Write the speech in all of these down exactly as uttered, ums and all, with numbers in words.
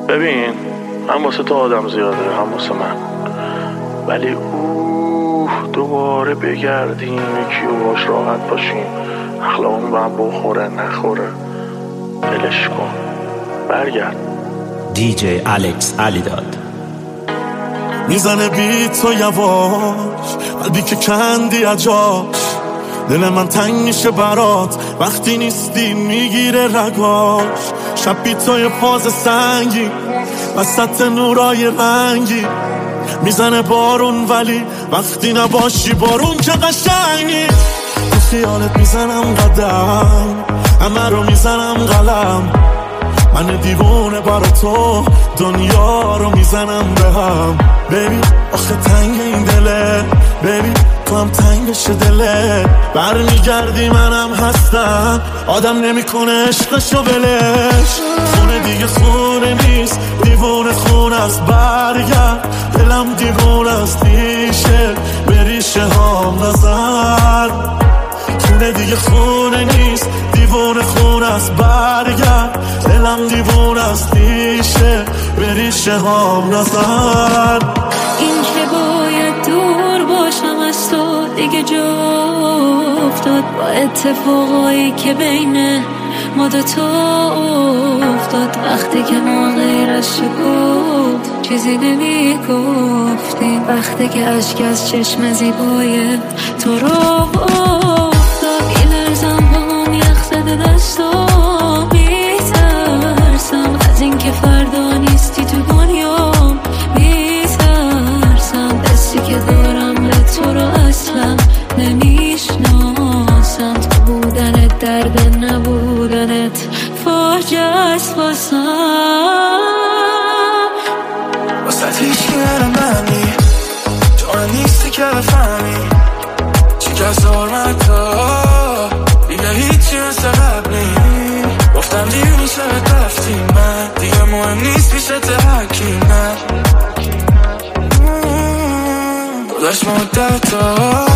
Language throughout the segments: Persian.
ببین هم واسه تو آدم زیاده هم واسه من، ولی اوه دوباره بگردیم یکی و باش راحت باشیم، اخلاقمون به هم بخوره نخوره، دلش کن برگرد. دی جی الکس علیداد میزنه بیت و یواش، قلبی که کندی اجاش، دل من تنگ میشه برات وقتی نیستی میگیره رگاش. شب بیتای پاز سنگی وسط نورای رنگی، میزنه بارون ولی وقتی نباشی بارون که قشنگی. تو خیالت میزنم قدم، همه رو میزنم قلم، من دیوونه برا تو دنیا رو میزنم به هم. بیبی آخه تنگ این دله، بیبی تو هم تنگ بشه دله، برمیگردی منم هستم، آدم نمیکنه عشقشو بلش. خونه دیگه خونه نیست، دیوونه خونه است، برگرد دلم دیوونه است، ریشه به ریشه هام نزن. خونه دیگه خونه نیست، دیوونه خونه است، برگرد دلم دیوونه است، ریشه به ریشه هام نزن. این که باید دور باشم از تو دیگه جا افتاد، با اتفاقایی که بین ما دوتا افتاد. وقتی که ما غیر از شکوت چیزی نمی گفتیم، وقتی که اشک از چشم زیبای تو رو افتاد. میلرزم با هم یخ زده دستا، میترسم از این که فردا نیستی تو دنیام، میترسم دستی که دارم به تو رو اصلا نمیشناسم. تو بودنت درد نبودنت فاجعه است واسم. واسه هیچ نرمانی تو نیستی که بفهمی چی که زارمتا دیگه هیچی مثل قبلی. گفتم دیگه میشه رفتی من دیگه مهم نیست پیشت حکیمه. داشت مدتا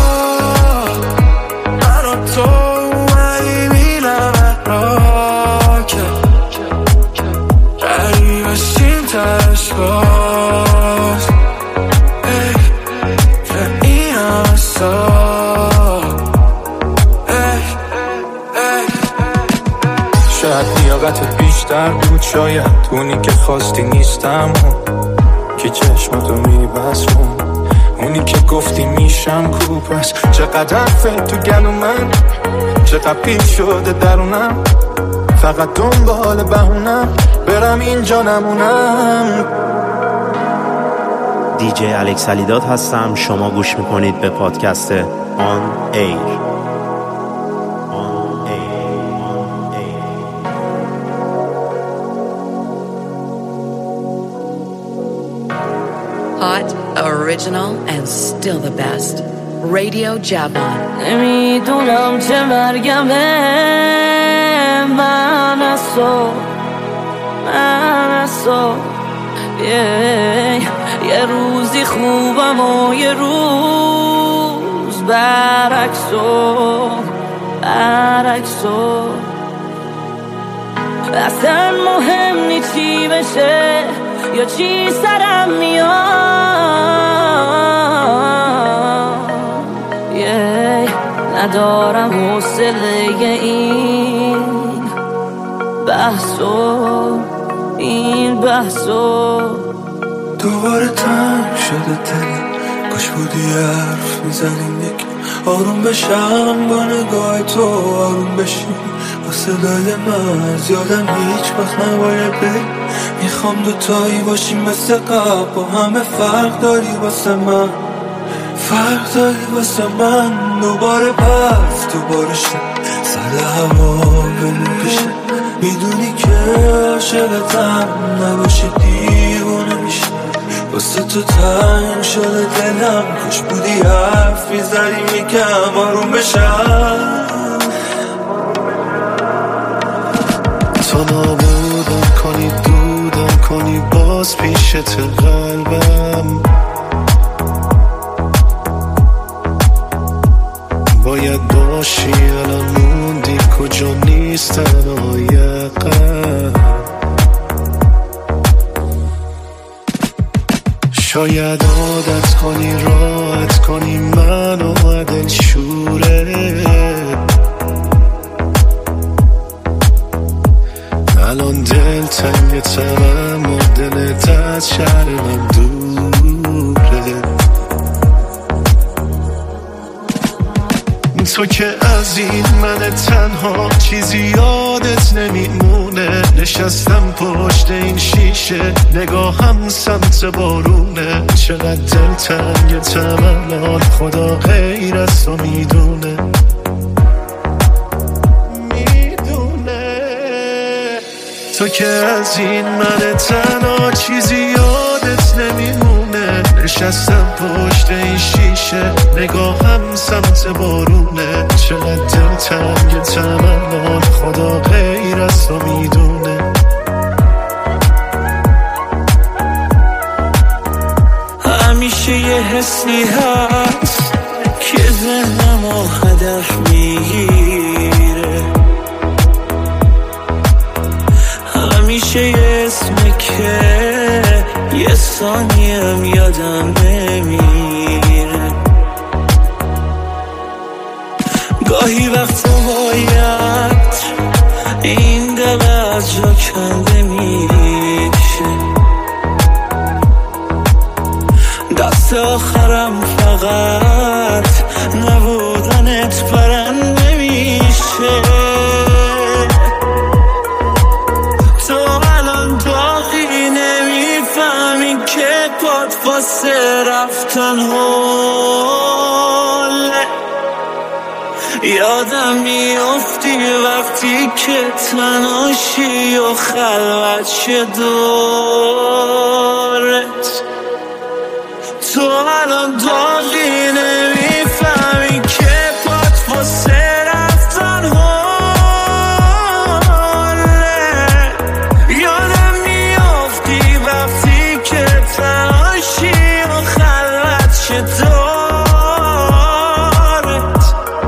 من و تو اومدی میلم راکه رایی بشیم تشکاش این همسا. شاید لیاقتت بیشتر بود، شاید اونی که خواستی نیستم، که چشماتو میبسون، اونی که گفتی میشم کو. پس چقدر فکر تو گلو من، چقدر پیچ شده درونم، فقط دنبال بهونم برم اینجا نمونم. دی جی الکس علیداد هستم، شما گوش میکنید به پادکست آن ایر. Hot, original, and still the best. Radio Javan. نمیدونم چه مرگمه، من از تو، من از تو. یه روزی خوبم و یه روز برعکسو، برعکسو. اصلا مهم نی چی بشه یا چی سرم میاد، yeah. ندارم حوصله این بحثو، این بحثو. دوباره تنگ شده دلم، کاش بودی حرف میزنیم یک آروم بشم با نگاه تو، آروم بشیم با صدای من. یادم هیچ وقت نباید بری، میخوام دوتایی باشیم مثل قبل، با همه فرق داری واسه من، فرق داری واسه من. دوباره پس دوباره شد سر هوا بلو بشه، میدونی که عاشقتم نباشه دیوونه میشه. واسه تو تنگ شده دلم، کاش بودی حرف میزنیم یکم آروم بشم. تو نابودم کنی، دودم کنی، باز پیشت قلبم. باید باشی الان موندی کجا نیستن آیقم. شاید عادت کنی راحت کنی منو دل شوره. الان دل تنگ ترم و دلت از شهرم دوره. تو که از این من تنها چیزی یادت نمیمونه. نشستم پشت این شیشه نگاهم سمت بارونه. چقدر دل تنگ تمام خدا غیر از تو میدونه. میدونه تو که از این من تنها چیزی یادت نمیمونه. نشستم پشت این شیشه نگاهم سمت بارونه. چقدر دل تنگ تمام خدا غیر از تو میدونه. همیشه یه حسی هست که ذهنمو هدف میگیره. همیشه یه اسمی که یه ثانیم یادم نمیره. گاهی وقتا باید این دل از جا کنده میشه. دست آخرم فقط نبودنت برنده میشه. تو الان باقی نمیفهمی که پات واسه رفتن حاله. یادم میافتی وقتی که تنهاشی و خلوت شه دورت. تو الان داغی نمیفهمی که پات واسه رفتن حاله. یادم میافتی وقتی که تنهاشی و خلوت شه دورت.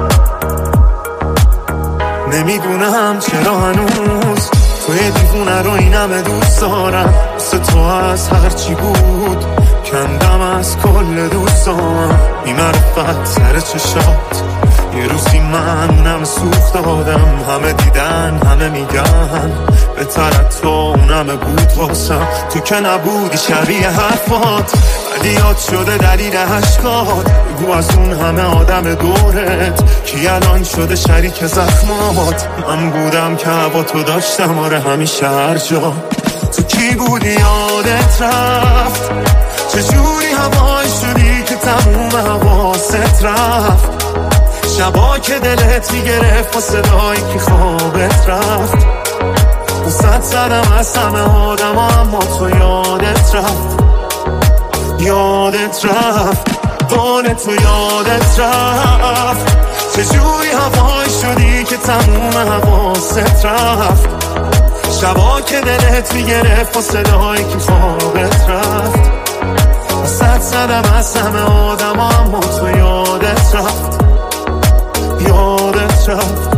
نمیدونم چرا هنوز توی دیوونه رو اینم دوست دارم. مثل تو از هرچی بود کندم از کل دوستام. بی معرفت سر چشات یه روزی من اونم سوخت دادم. همه دیدن همه میگن بهتر تو اونم بود واسم. تو که نبودی شبیه حرفات ولی یاد شده دلیل عشقات. بگو از اون همه آدم دورت کی الان شده شریک زخمات. من بودم که هوا تو داشتم آره همیشه هر جا. تو کی بودی یادت رفت چجوری هوای شدی که تموم حواست رفت. شبا که دلت میگرفت و صدایی که خوابت رفت. دوست زدم از همه آدم اما تو یادت رفت. یادت رفت بانه تو یادت رفت. چجوری هوای شدی که تموم حواست رفت. شبا که دلت میگرفت و صدایی که خوابت رفت. صد زدم از همه آدم اما تو یادت رفت. یادت رفت.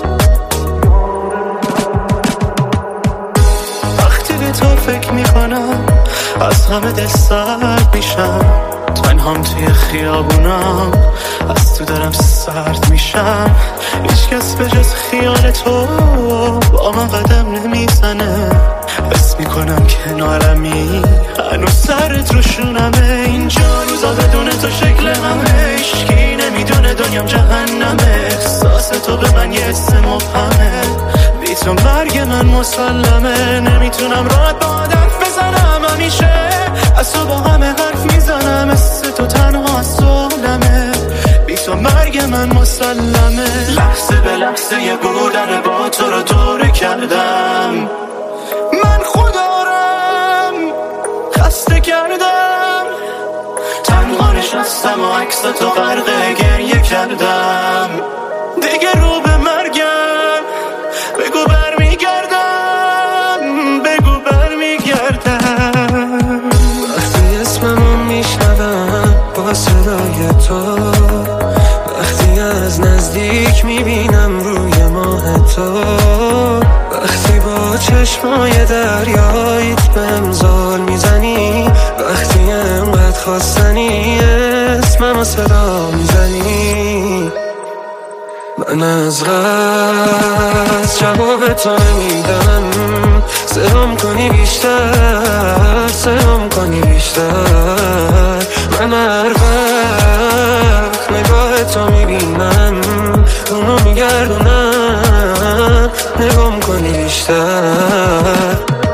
وقتی به تو فکر میکنم از همه دل سرد میشم. تنهام توی خیابونم از تو دارم سرد میشم. هیچ کس به جز خیال تو با من قدم نمیزنه. حس میکنم کنارمی هنوز سرت رو شونمه. اینجا روزا بدون تو شکل همه هیچکی نمیدونه دنیام جهنمه. احساس تو به من یه حس مبهمه. بی تو مرگ من مسلمه. نمیتونم راحت با حرف بزنم. همیشه از تو با همه حرف میزنم. مثل تو تنها سالمه. بی تو مرگ من مسلمه. لحظه به لحظه یه بودن با تو رو دوره کردم. من خودارم خسته کردم. تنها نشستم و عکس تو غرق گریه کردم. دیگه رو به مرگم بگو برمیگردم. بگو برمیگردم. وقتی اسممو میشنوم با صدای تو. وقتی از نزدیک میبینم روی ماه تو. وقتی با چشمای دریاییت بهم زل میزنی. وقتی انقدر خواستنی اسممو صدا میزنی، من از غصب جواب تو نمیدم. سرم کنی بیشتر، سرم کنی بیشتر. من هر وقت نگاه تو میبینم اونو میگردونم، نگام کنی بیشتر.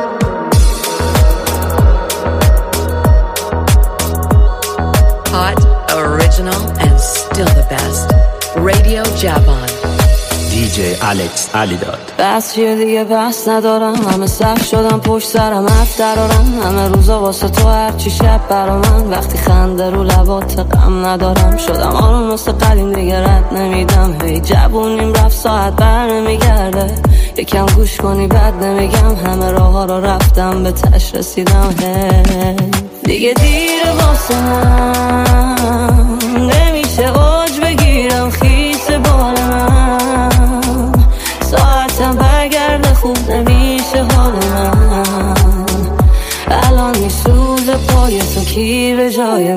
Hot, original, and still the best. Radio Javan. دی جی الکس علی داد. بس چیه دیگه بس ندارم، همه صف شدم پشت سرم اف درارم، همه روزا واسه تو هرچی شب برا من، وقتی خنده رو لبات غم ندارم، شدم آروم مثل قدیم دیگه رد نمیدم، هی جوونیم رفت ساعت بر نمیگرده، یکم گوش کنی بد نمیگم، همه راه ها رو رفتم به تش رسیدم، هی دیگه دیره واسه من، نمیشه اوج بگیرم خیس بال من، ساعتم برگرده خوب نمیشه حال من، الان میسوزه پای تو کی به جای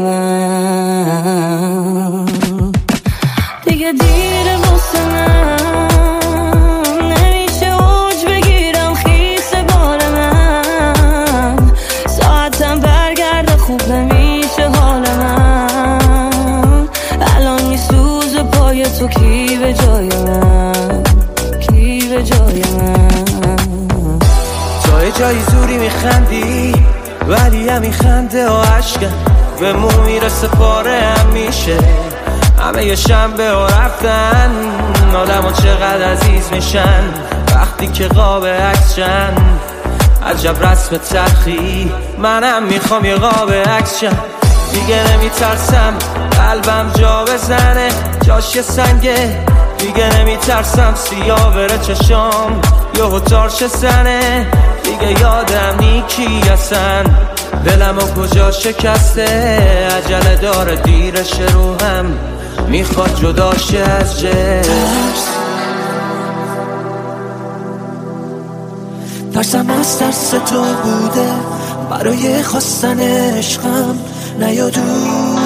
من، دیگه دیره واسه من، نمیشه اوج بگیرم خیس بال من، ساعتم برگرده خوب نمیشه حال من، الان میسوزه پای تو کی به جای من، کی به جای من. توی جایی زوری میخندی ولی همین خنده و عشقم به مو میرسه پاره هم میشه، همه یه شنبه و رفتن آدم ها چقدر عزیز میشن وقتی که قاب عکسشن، عجب رسم تلخی، منم میخوام یه قاب عکسشن، دیگه نمیترسم قلبم جا بزنه جاش یه سنگه، دیگه نمیترسم سیاه بره چشام یهو تارش زنه، دیگه یادم نیکی هستن دلم و کجا شکسته، عجله داره دیرش رو هم میخواد جداشه از جس، ترسم از ترس تو بوده برای خواستن عشقم، نیادون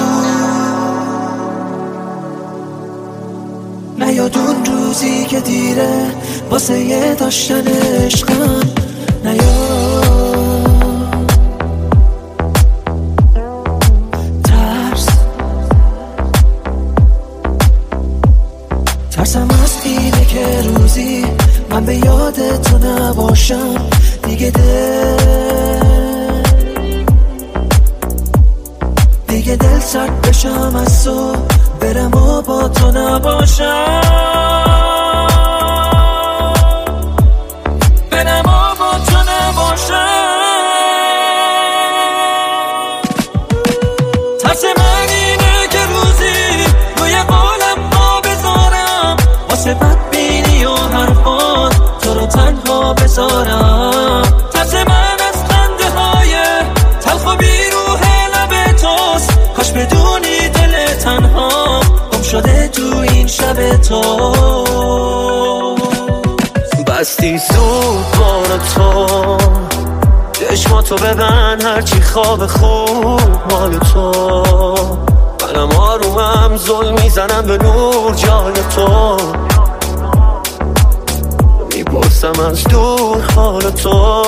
نیادون روزی که دیره واسه یه داشتن عشقم، نیاد ترس ترسم از اینه که روزی من به یاد تو نباشم، دیگه دل دیگه دل سرد بشم از تو برم و با تو نباشم، برم و با تو نباشم، ترس من اینه که روزی روی قولم ها بذارم واسه بدبینی و حرفات تو رو تنها بذارم، ترس من از خنده های تلخ و بیروح لب توست، کاش بدونی دل تنها گم شده تو این شب تو، بستی زود بار تو چشماتو ببن هرچی خواب خوب مال تو، منم آرومم زل میزنم به نور جای تو، میپرسم از دور حال تو،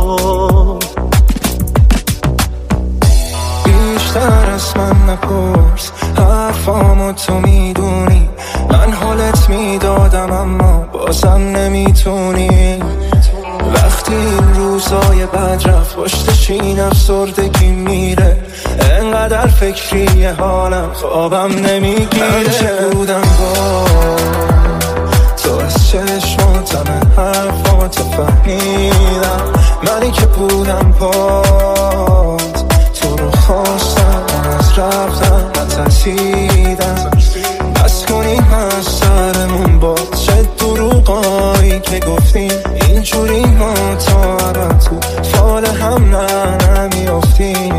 بیشتر از من نپرس حرفامو تو میدونی، من حالت میدادم اما بازم نمیتونی، وقتی این روزای بد رفت پشتشین افسردگی میره، انقدر فکری حالم خوابم نمیگیره، من چه بودم با تو از چشماتم حرفاتو فهمیدم، منی که بودم پات تو رو خواستم از رفتم نترسیدم، بس کنیم از سرمون با چه دروغایی که گفتیم، اینجوری ما تا ابد تو فال هم نه نمیافتیم،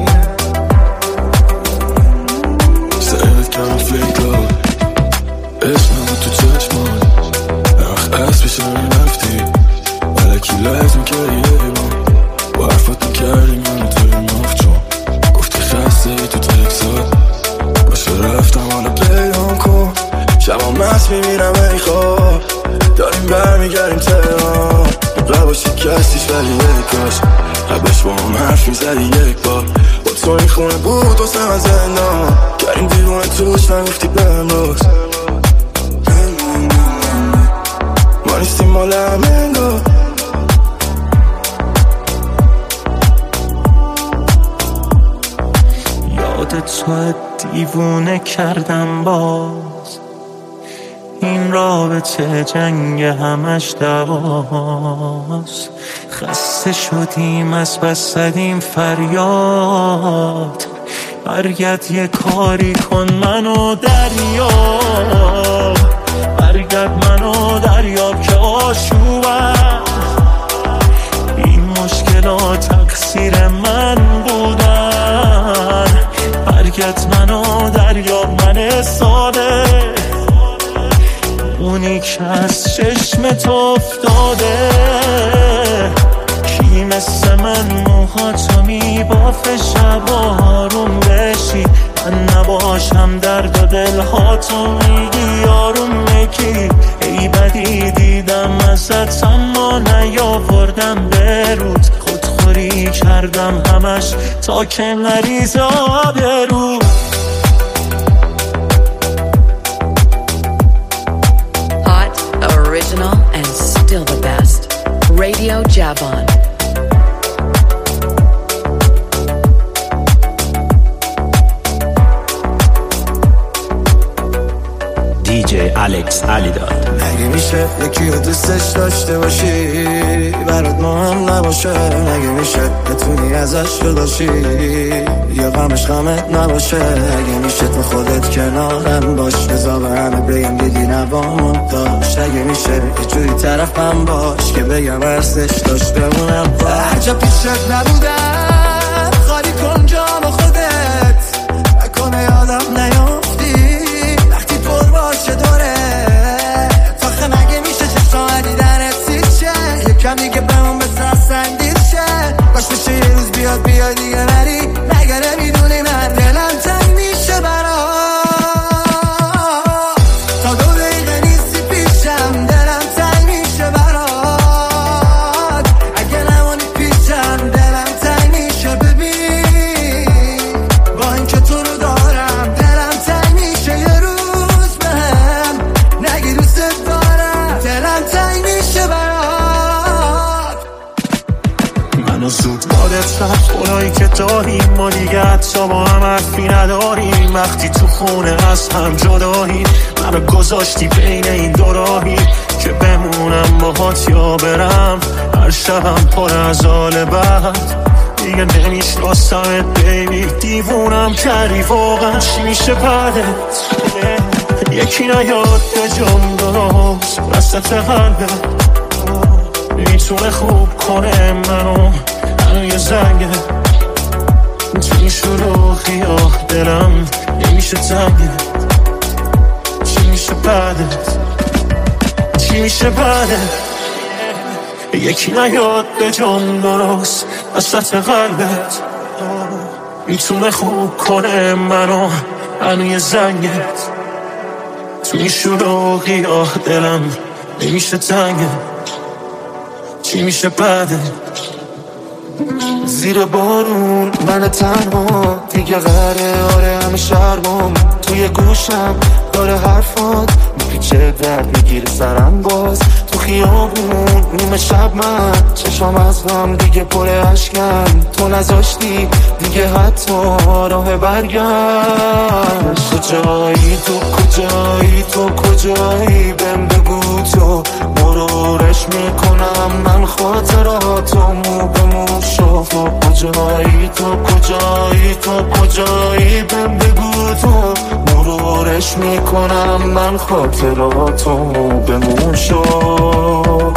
سرت کردم فلیکا اسمم تو چشمان وقت از پیش رفتی ملکی لحظ میکردی ایوان با حرفات میکردی منو توی مفت چون گفتی خسته تو تکسی پس میمیرم ای خواب. داریم برمیگردیم تهران، لباشی کسیش ولی یک کاش لبش با هم حرف میزدی یک بار. با تو این خونه بود واسه من زندان، کردیم دیوانه توش نگفتی بهم روز. ما نیستیم مال همینگاه. یادت تو دیوونه کردم باز، این رابطه جنگ همش دواست. خسته شدیم از بس زدیم فریاد، برگرد یه کاری کن منو دریاب. برگرد منو دریاب که آشوبم، این مشکلات تقصیر من بودن. برگرد منو دریاب، من ساده اونی که از چشمت افتاده. کی مثل من موهاتو میبافه شب آروم بشی، من نباشم درد و دلهاتو میگی آروم بگی. ای بدی دیدم ازت اما نیاوردم برود، خودخوری کردم همش تا که نریزه آبرود. Original and still the best. Radio Javon. دی جی الکس علیداد. نگه میشه یکی رو دوستش داشته باشی برات مهم نباشه، نگه میشه بتونی ازش جداشی یا غمش غمت نباشه. اگه میشه تو خودت کنارم باش، بذار به همه بگم دیدی نبام داشت. اگه میشه یه جوری طرفم باش که بگم ارزش داشت بمونم باش. هر جا پیشت نبودم خالی کن جام خودت، نکنه یادم نیافتی وقتی پر باشه دوره. فخه مگه میشه چشم دیدنت سیچه یکم دیگه بمون بسر سندیل شه. باش بشه یه روز بیاد بیاد دیگه نری، مگه نمیدونی من دلم تنگ میشه برات. تا دو دقیقه نیستی پیشم دلم تنگ میشه برات. اگه نمونی پیشم دلم تنگ میشه. ببین با اینکه تو رو دارم دلم تنگ میشه، یه روز بهم نگی دوست دارم دلم تنگ میشه برات. منو زود بادت رفت خونایی که داریم، ما دیگه حتی با هم حرفی نداریم. وقتی تو خونه از هم جداییم، منو گذاشتی بین این دو راهی که بمونم باهات یا برم. هر شبم پر از حال بد، دیگه نمیشناسمت بیبی. دیوونم کردی واقعا، چی میشه بعدت؟ یکی نیاد به جام درست وسط قلبت، میتونه خوب کنه منو یه زنگه. تو این شروعی آه دلم نمیشه تنگه. چی میشه بعدت؟ چی میشه بعدت؟ یکی نیاد به جام درست وسط قلبت، میتونه خوب کنه منو یه زنگه. تو این شروعی آه دلم نمیشه تنگه. چی میشه بعدت؟ زیر بارون من تنها دیگه غره، آره همه شرمم توی گوشم داره حرفات میپیچه، درد میگیره سرم باز تو خیابون نیمه شب. من چشم از غم دیگه پر اشکن، تو نذاشتی دیگه حتی راه برگشت. کجایی تو کجایی تو کجایی بهم بگو تو، مرورش میکنم من خاطراتو مو به مو شو. تو کجایی تو کجایی تو کجایی بهم بگو تو، مرورش میکنم من خاطراتو مو به مو شو.